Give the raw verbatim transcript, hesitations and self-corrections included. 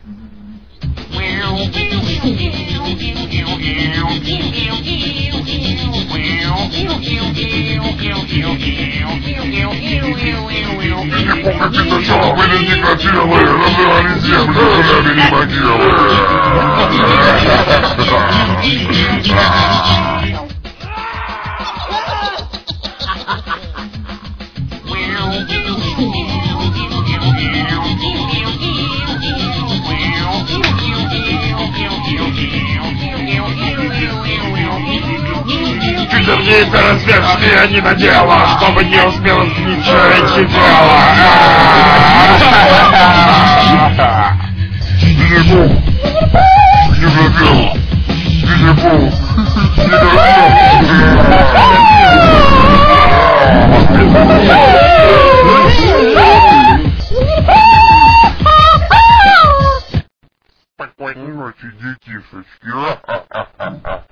Что были некротилы, разрывали землю, грабили могилы. Чудовни разверстия они надела, чтобы не успела ничего тело. Винни-Пух! Не забил! Винни-Пух! Не забил! Спокойной ночи, детишечки.